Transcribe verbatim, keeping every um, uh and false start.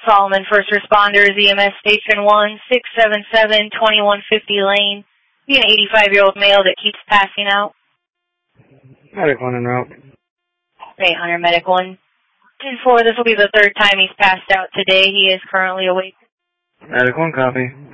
Solomon First Responders, E M S Station one, six seven seven, twenty-one fifty Lane. Be an eighty-five-year-old male that keeps passing out. Medic one en route. eight hundred Medic one. ten four, this will be the third time he's passed out today. He is currently awake. Medic one, copy.